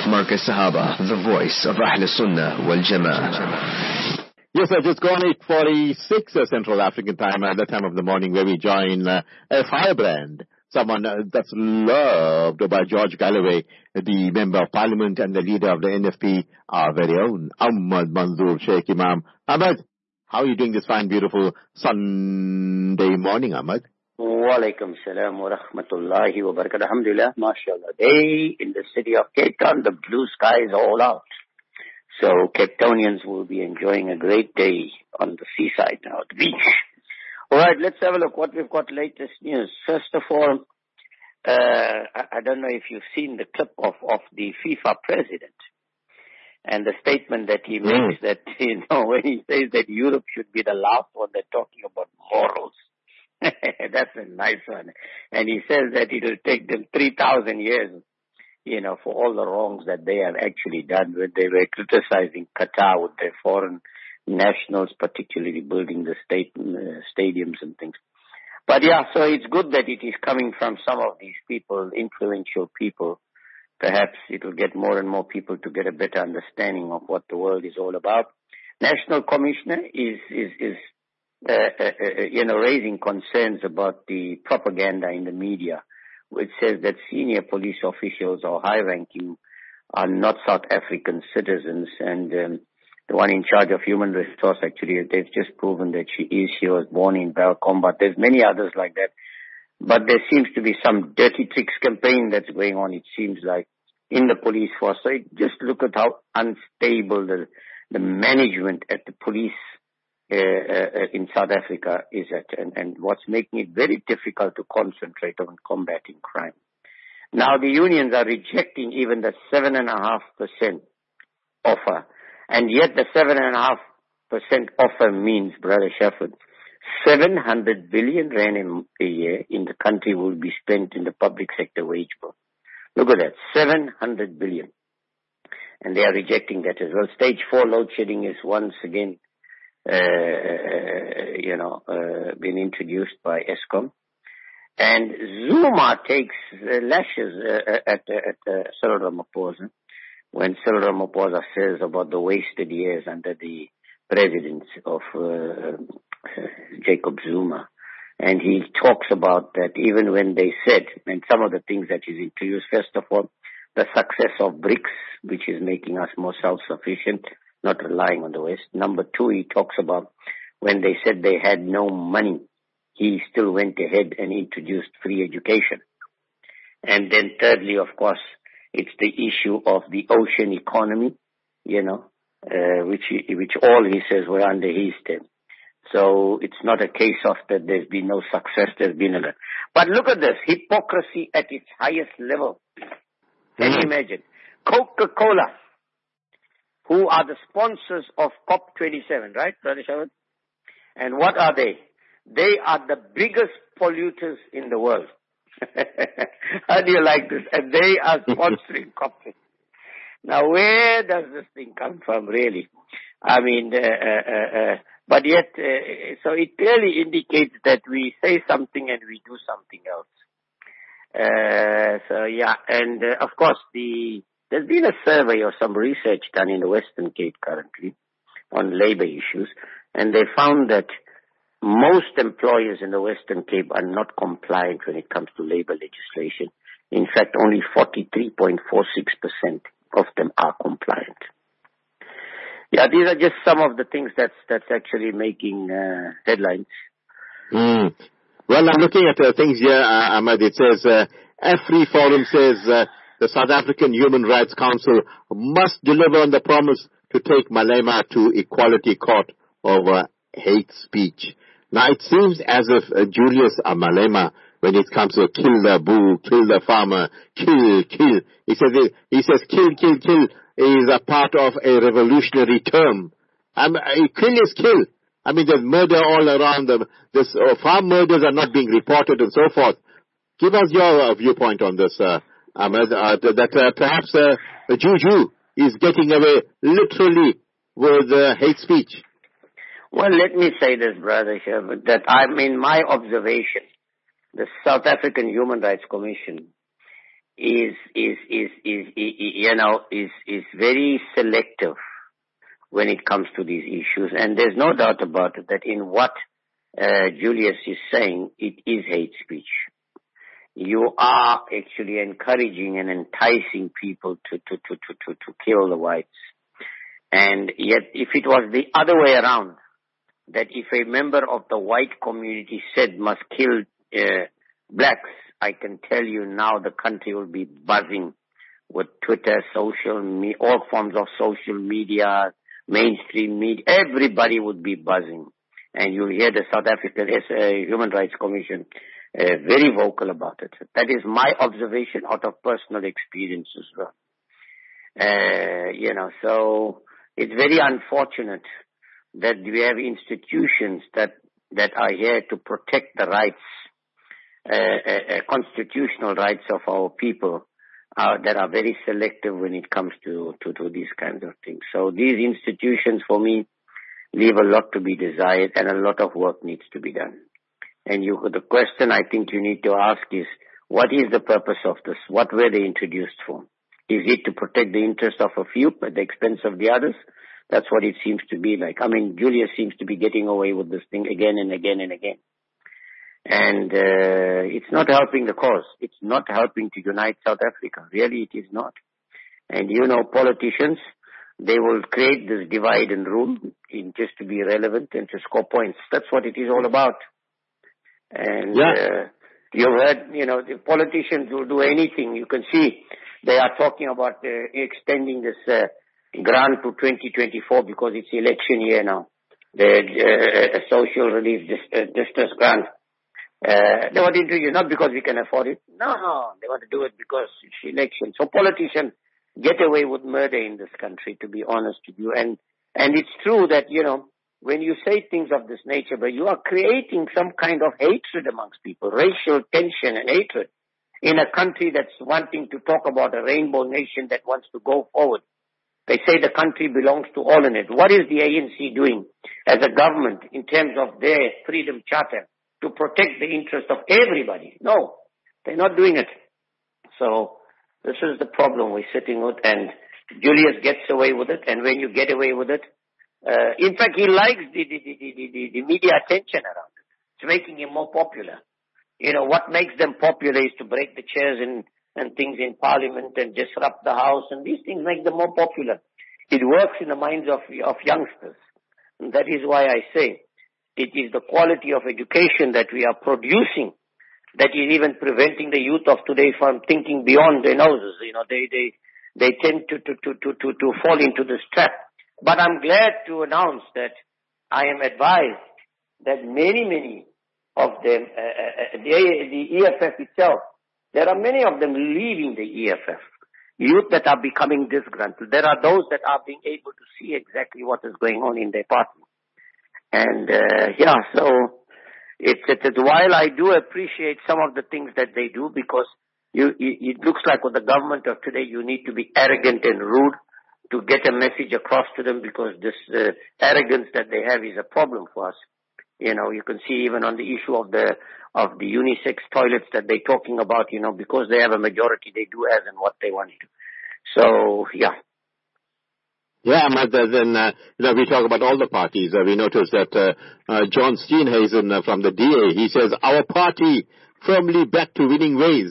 Marcus Sahaba, the voice of Ahl Sunnah wal Jama'ah. Yes, sir, just gone 8:46 Central African time, at that time of the morning where we join a firebrand, someone that's loved by George Galloway, the Member of Parliament and the leader of the NFP, our very own Ahmad Manzoor Sheikh Imam. Ahmad, how are you doing this fine, beautiful Sunday morning, Ahmad? Walaikum salam wa rahmatullahi wa barakatuh. Alhamdulillah, mashallah. Day in the city of Cape Town, the blue sky is all out. So Cape Townians will be enjoying a great day on the seaside now, at the beach. All right, let's have a look what we've got latest news. First of all, I don't know if you've seen the clip of the FIFA president and the statement that he makes that, when he says that Europe should be the last one, they're talking about morals. That's a nice one. And he says that it will take them 3,000 years, for all the wrongs that they have actually done when they were criticizing Qatar with their foreign nationals, particularly building the stadiums and things. But yeah, so it's good that it is coming from some of these people, influential people. Perhaps it will get more and more people to get a better understanding of what the world is all about. National Commissioner is raising concerns about the propaganda in the media, which says that senior police officials or high-ranking are not South African citizens. And the one in charge of human resource, actually, they've just proven that she was born in Bell Combat. There's many others like that. But there seems to be some dirty tricks campaign that's going on, it seems like, in the police force. So just look at how unstable the management at the police in South Africa is at, and what's making it very difficult to concentrate on combating crime. Now the unions are rejecting even the 7.5% offer, and yet the 7.5% offer means, Brother Shafud, 700 billion rand a year in the country will be spent in the public sector wage bill. Look at that, 700 billion. And they are rejecting that as well. Stage 4 load shedding is once again been introduced by Eskom. And Zuma takes lashes at Cyril Ramaphosa when Cyril Ramaphosa says about the wasted years under the presidency of Jacob Zuma. And he talks about that even when they said, and some of the things that he's introduced, first of all, the success of BRICS, which is making us more self-sufficient, not relying on the West. Number 2, he talks about when they said they had no money, he still went ahead and introduced free education. And then thirdly, of course, it's the issue of the ocean economy, which all he says were under his term. So it's not a case of that there's been no success, there's been a lot. But look at this, hypocrisy at its highest level. Can you imagine? Coca-Cola, who are the sponsors of COP27, right, Brother Shawad? And what are they? They are the biggest polluters in the world. How do you like this? And they are sponsoring COP27. Now, where does this thing come from, really? I mean, but yet, so it clearly indicates that we say something and we do something else. And of course, there's been a survey or some research done in the Western Cape currently on labor issues, and they found that most employers in the Western Cape are not compliant when it comes to labor legislation. In fact, only 43.46% of them are compliant. Yeah, these are just some of the things that's actually making headlines. Well, I'm looking at things here, Ahmad. It says, AfriForum says the South African Human Rights Council must deliver on the promise to take Malema to Equality Court over hate speech. Now, it seems as if Julius Malema, when it comes to kill the bull, kill the farmer, kill, he says kill is a part of a revolutionary term. Kill is kill. I mean, there's murder all around them. Farm murders are not being reported and so forth. Give us your viewpoint on this, Ahmed, that perhaps Juju is getting away literally with hate speech. Well, let me say this, Brother Sherwood, that in my observation, the South African Human Rights Commission is very selective when it comes to these issues. And there's no doubt about it that in what Julius is saying, it is hate speech. You are actually encouraging and enticing people to kill the whites. And yet, if it was the other way around, that if a member of the white community said must kill blacks, I can tell you now the country will be buzzing with Twitter, social media, all forms of social media, mainstream media. Everybody would be buzzing. And you'll hear the South African Human Rights Commission very vocal about it. That is my observation out of personal experience as well. So it's very unfortunate that we have institutions that are here to protect the rights, constitutional rights of our people, that are very selective when it comes to these kinds of things. So these institutions, for me, leave a lot to be desired, and a lot of work needs to be done. And the question I think you need to ask is, what is the purpose of this? What were they introduced for? Is it to protect the interests of a few at the expense of the others? That's what it seems to be like. I mean, Julius seems to be getting away with this thing again and again and again. And it's not helping the cause. It's not helping to unite South Africa. Really, it is not. And politicians, they will create this divide and rule just to be relevant and to score points. That's what it is all about. And you've heard, the politicians will do anything. You can see they are talking about extending this grant to 2024 because it's election year now. The social relief distress grant. They want to introduce not because we can afford it. No, they want to do it because it's election. So politicians get away with murder in this country, to be honest with you. And it's true that, when you say things of this nature, but you are creating some kind of hatred amongst people, racial tension and hatred in a country that's wanting to talk about a rainbow nation that wants to go forward. They say the country belongs to all in it. What is the ANC doing as a government in terms of their freedom charter to protect the interest of everybody? No, they're not doing it. So this is the problem we're sitting with, and Julius gets away with it. And when you get away with it, in fact, he likes the media attention around it. It's making him more popular. What makes them popular is to break the chairs and things in Parliament and disrupt the House, and these things make them more popular. It works in the minds of youngsters. And that is why I say it is the quality of education that we are producing that is even preventing the youth of today from thinking beyond their noses. They tend to fall into this trap. But I'm glad to announce that I am advised that many of them, the EFF itself, there are many of them leaving the EFF. Youth that are becoming disgruntled. There are those that are being able to see exactly what is going on in their party. And so it's while I do appreciate some of the things that they do, because it looks like with the government of today, you need to be arrogant and rude to get a message across to them, because this arrogance that they have is a problem for us. You can see even on the issue of the unisex toilets that they're talking about, because they have a majority, they do as and what they want to. So, yeah. Yeah, Ahmad, then, we talk about all the parties. We noticed that John Steenhuisen from the DA, he says, our party firmly back to winning ways.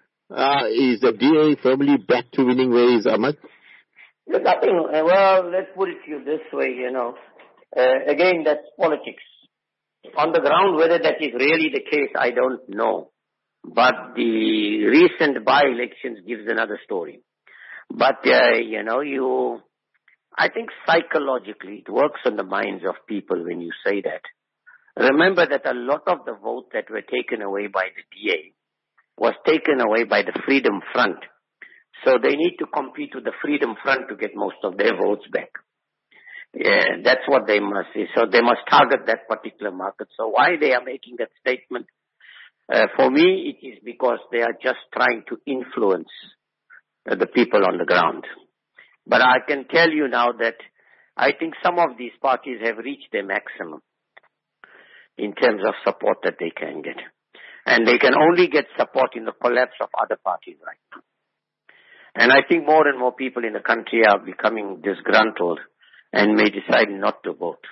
Is the DA firmly back to winning ways, Ahmad? Nothing. Well, let's put it to you this way, again, that's politics. On the ground, whether that is really the case, I don't know. But the recent by-elections gives another story. But, I think psychologically it works on the minds of people when you say that. Remember that a lot of the votes that were taken away by the DA was taken away by the Freedom Front. So they need to compete with the Freedom Front to get most of their votes back. Yeah, that's what they must see. So they must target that particular market. So why they are making that statement? For me, it is because they are just trying to influence the people on the ground. But I can tell you now that I think some of these parties have reached their maximum in terms of support that they can get. And they can only get support in the collapse of other parties right now. And I think more and more people in the country are becoming disgruntled and may decide not to vote.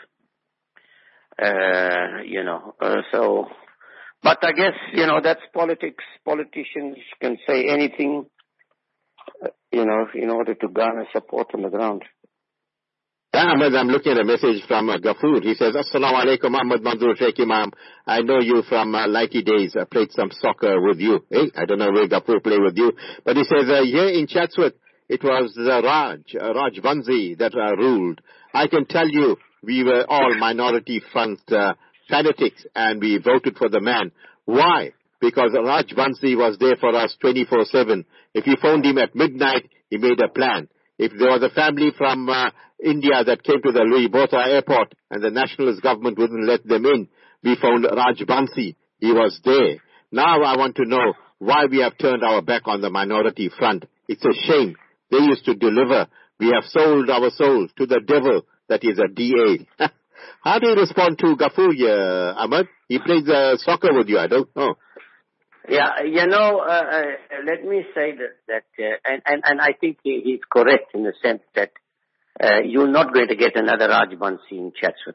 But I guess, that's politics. Politicians can say anything, in order to garner support on the ground. Ahmed, I'm looking at a message from Ghafoor. He says, Assalamu alaikum, Ahmed Manzoor Sheikh Imam. I know you from Lighty days. I played some soccer with you. Hey, I don't know where Ghafoor played with you. But he says, here in Chatsworth, it was Raj Vanzi that ruled. I can tell you, we were all minority front fanatics and we voted for the man. Why? Because Raj Vansi was there for us 24/7. If you phoned him at midnight, he made a plan. If there was a family from India that came to the Louis Botha airport and the nationalist government wouldn't let them in, we found Raj Vansi. He was there. Now I want to know why we have turned our back on the minority front. It's a shame. They used to deliver. We have sold our souls to the devil, that is a DA. How do you respond to Ghafoor here, Ahmed? He plays soccer with you, I don't know. Yeah, let me say that and I think he's correct in the sense that you're not going to get another Raj Vansi in Chatsworth.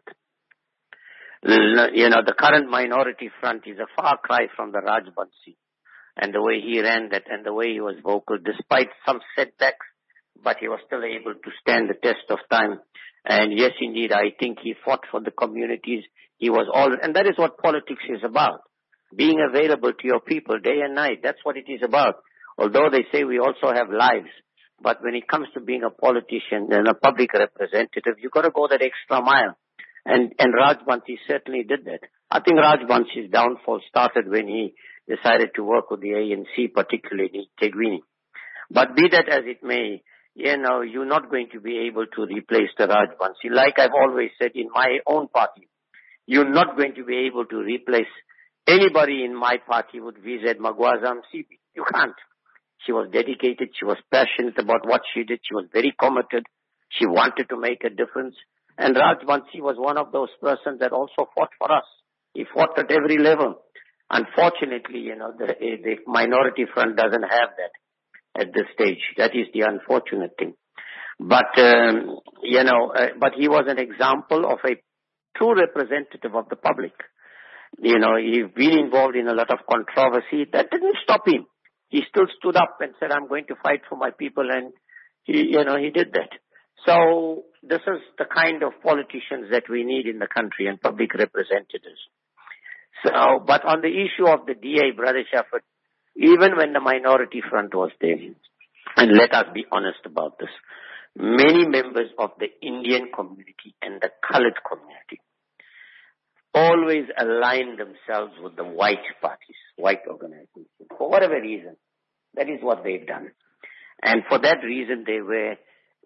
The current minority front is a far cry from the Raj Vansi and the way he ran that and the way he was vocal, despite some setbacks, but he was still able to stand the test of time. And yes, indeed, I think he fought for the communities. And that is what politics is about. Being available to your people day and night. That's what it is about. Although they say we also have lives. But when it comes to being a politician and a public representative, you've got to go that extra mile. And Raj Vansi certainly did that. I think Raj Vansi's downfall started when he decided to work with the ANC, particularly in Teguini. But be that as it may, you're not going to be able to replace the Raj Vansi. Like I've always said in my own party, you're not going to be able to replace anybody in my party with VZ Magwaza Msibi. You can't. She was dedicated. She was passionate about what she did. She was very committed. She wanted to make a difference. And Raj Vansi was one of those persons that also fought for us. He fought at every level. Unfortunately, the minority front doesn't have that at this stage. That is the unfortunate thing. But but he was an example of a true representative of the public. He's been involved in a lot of controversy. That didn't stop him. He still stood up and said, I'm going to fight for my people, and he did that. So this is the kind of politicians that we need in the country and public representatives. So, but on the issue of the DA, Brother Shafat, even when the minority front was there, and let us be honest about this, many members of the Indian community and the colored community always align themselves with the white parties, white organizations. For whatever reason, that is what they've done. And for that reason, they were,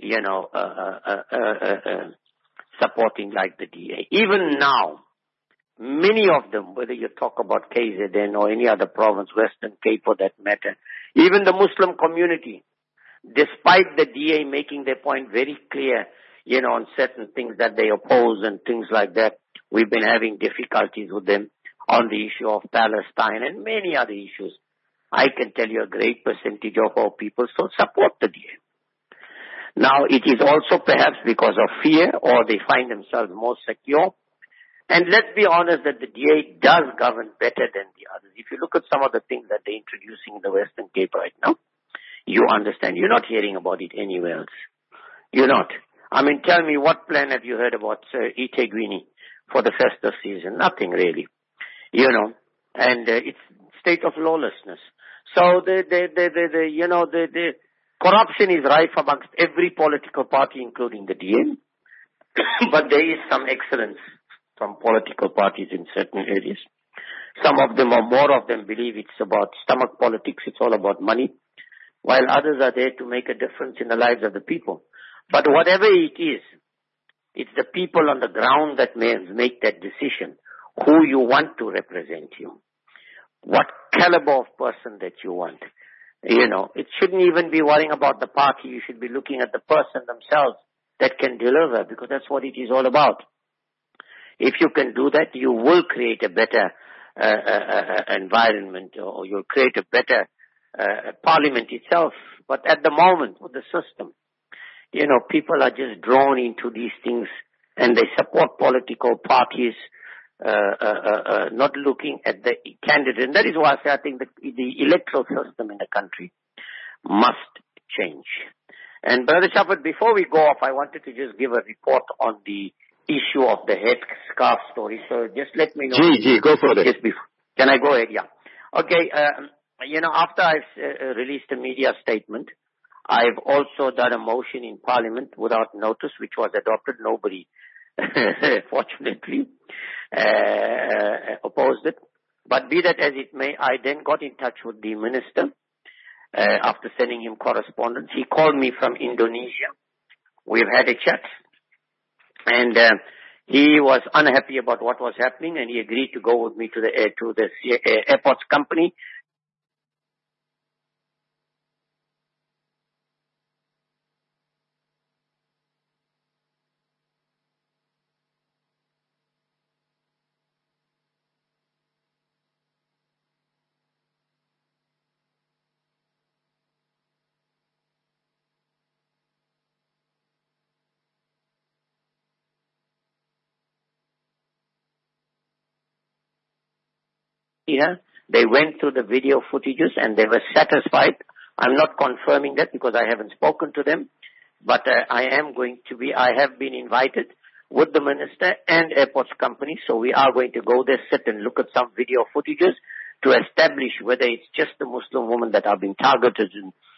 supporting like the DA. Even now, many of them, whether you talk about KZN or any other province, Western Cape for that matter, even the Muslim community, despite the DA making their point very clear, on certain things that they oppose and things like that, we've been having difficulties with them on the issue of Palestine and many other issues. I can tell you a great percentage of our people still support the DA. Now, it is also perhaps because of fear or they find themselves more secure. And let's be honest that the DA does govern better than the others. If you look at some of the things that they're introducing in the Western Cape right now, you understand. You're not hearing about it anywhere else. You're not. I mean, tell me, what plan have you heard about eThekwini for the festive season? Nothing really. And it's state of lawlessness. So the corruption is rife amongst every political party, including the DA. But there is some excellence from political parties in certain areas. Some of them, or more of them, believe it's about stomach politics. It's all about money, while others are there to make a difference in the lives of the people. But whatever it is, it's the people on the ground that make that decision, who you want to represent you, what caliber of person that you want. It shouldn't even be worrying about the party. You should be looking at the person themselves that can deliver, because that's what it is all about. If you can do that, you will create a better environment, or you'll create a better parliament itself, But at the moment, with the system, people are just drawn into these things and they support political parties, not looking at the candidate. And that is why I say I think the electoral system in the country must change. And Brother Shafat, before we go off, I wanted to just give a report on the issue of the head scarf story. So just let me know. Go for it. Can I go ahead? Yeah. Okay. After I've released a media statement, I've also done a motion in Parliament without notice, which was adopted. Nobody, fortunately, opposed it. But be that as it may, I then got in touch with the minister after sending him correspondence. He called me from Indonesia. We've had a chat. And he was unhappy about what was happening, and he agreed to go with me to the airports company. Here, they went through the video footages and they were satisfied. I'm not confirming that because I haven't spoken to them, but I have been invited with the minister and airports company, so we are going to go there, sit and look at some video footages to establish whether it's just the Muslim women that are being targeted.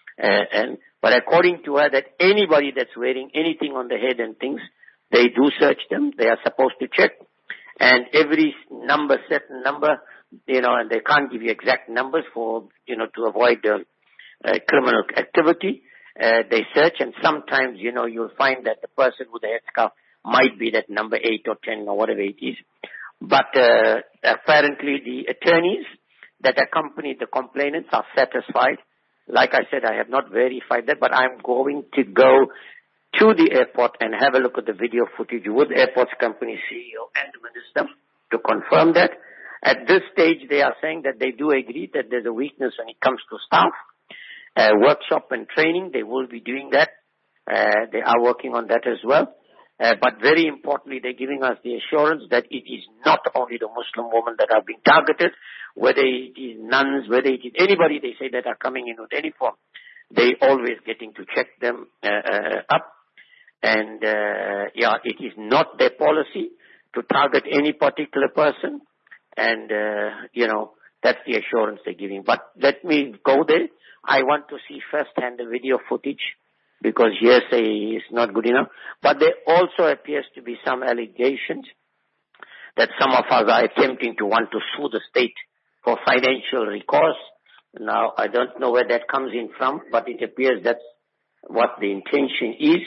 But according to her, that anybody that's wearing anything on the head and things, they do search them. They are supposed to check. And every certain number, and they can't give you exact numbers to avoid criminal activity. They search, and sometimes, you'll find that the person with the headscarf might be that number 8 or 10 or whatever it is. But apparently the attorneys that accompany the complainants are satisfied. Like I said, I have not verified that, but I'm going to go to the airport and have a look at the video footage with the airports company CEO and the minister to confirm that. At this stage, they are saying that they do agree that there's a weakness when it comes to staff, workshop and training. They will be doing that. They are working on that as well. But very importantly, they're giving us the assurance that it is not only the Muslim women that are being targeted, whether it is nuns, whether it is anybody they say that are coming in with any form. They always getting to check them up. And it is not their policy to target any particular person. And, that's the assurance they're giving. But let me go there. I want to see firsthand the video footage because hearsay is not good enough. But there also appears to be some allegations that some of us are attempting to want to sue the state for financial recourse. Now, I don't know where that comes in from, but it appears that's what the intention is.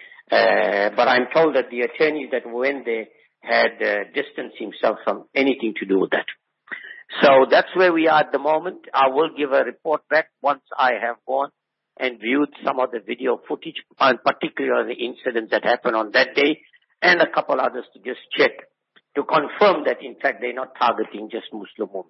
But I'm told that the attorneys that went there had distanced himself from anything to do with that. So that's where we are at the moment. I will give a report back once I have gone and viewed some of the video footage, and particularly the incidents that happened on that day, and a couple others to just check, to confirm that in fact they're not targeting just Muslim women.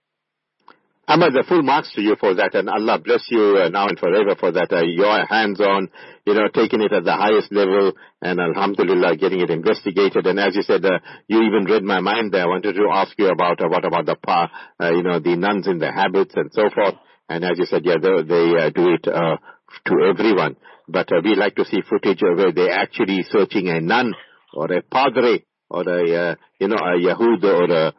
Ahmad, the full marks to you for that, and Allah bless you now and forever for that. Your hands-on, taking it at the highest level, and alhamdulillah, getting it investigated. And as you said, you even read my mind there. I wanted to ask you about what about the nuns in the habits and so forth. And as you said, they do it to everyone. But we like to see footage where they're actually searching a nun or a padre or a Yahud or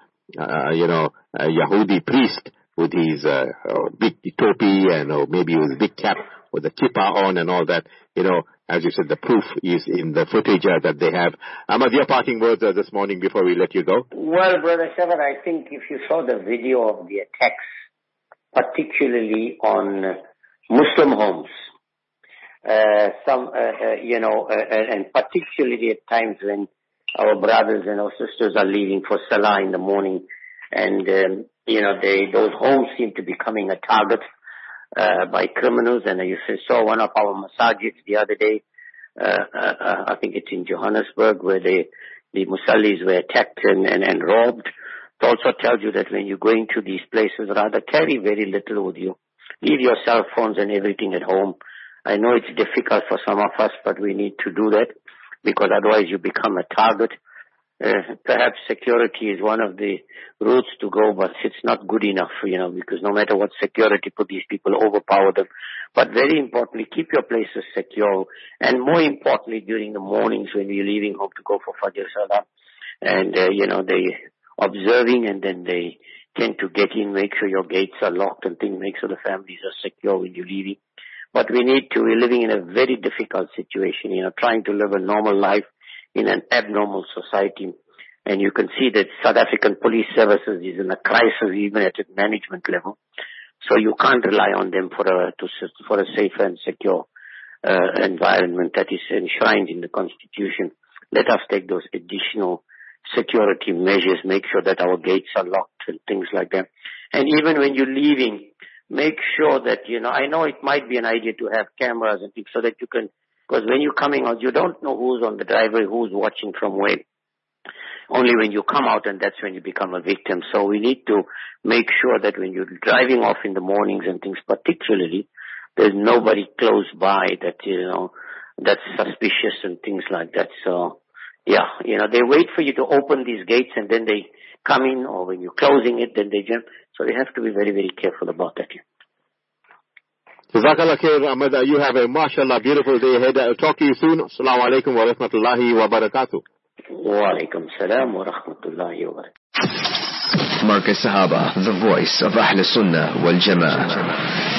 a Yahudi priest with his big topi and maybe with a big cap with the kippah on and all that. As you said, the proof is in the footage that they have. Ahmad, your parting words this morning before we let you go. Well, Brother Shavar, I think if you saw the video of the attacks, particularly on Muslim homes, and particularly at times when our brothers and our sisters are leaving for Salah in the morning, and those homes seem to be becoming a target by criminals. And you saw one of our masajids the other day, I think it's in Johannesburg, where the musallis were attacked and robbed. It also tells you that when you go into these places, rather carry very little with you. Leave your cell phones and everything at home. I know it's difficult for some of us, but we need to do that because otherwise you become a target. Perhaps security is one of the routes to go, but it's not good enough, because no matter what security put, these people overpower them. But very importantly, keep your places secure. And more importantly, during the mornings when you're leaving home to go for Fajr Salah, and, they observing and then they tend to get in, make sure your gates are locked and things, make sure the families are secure when you're leaving. But we're living in a very difficult situation, trying to live a normal life in an abnormal society. And you can see that South African police services is in a crisis even at a management level. So you can't rely on them for a safe and secure environment that is enshrined in the Constitution. Let us take those additional security measures, make sure that our gates are locked and things like that. And even when you're leaving, make sure that, I know it might be an idea to have cameras and things so that you can, because when you're coming out, you don't know who's on the driveway, who's watching from where. Only when you come out, and that's when you become a victim. So we need to make sure that when you're driving off in the mornings and things particularly, there's nobody close by that, that's suspicious and things like that. So, they wait for you to open these gates and then they come in, or when you're closing it, then they jump. So we have to be very, very careful about that. Jazakallah khair, Ahmad. You have a mashallah beautiful day ahead. I'll talk to you soon. Assalamu alaikum wa rahmatullahi wa barakatuh. Wa alaikum salam wa rahmatullahi wa barakatuh. Markaz Sahaba, the voice of Ahl Sunnah wal Jama'ah.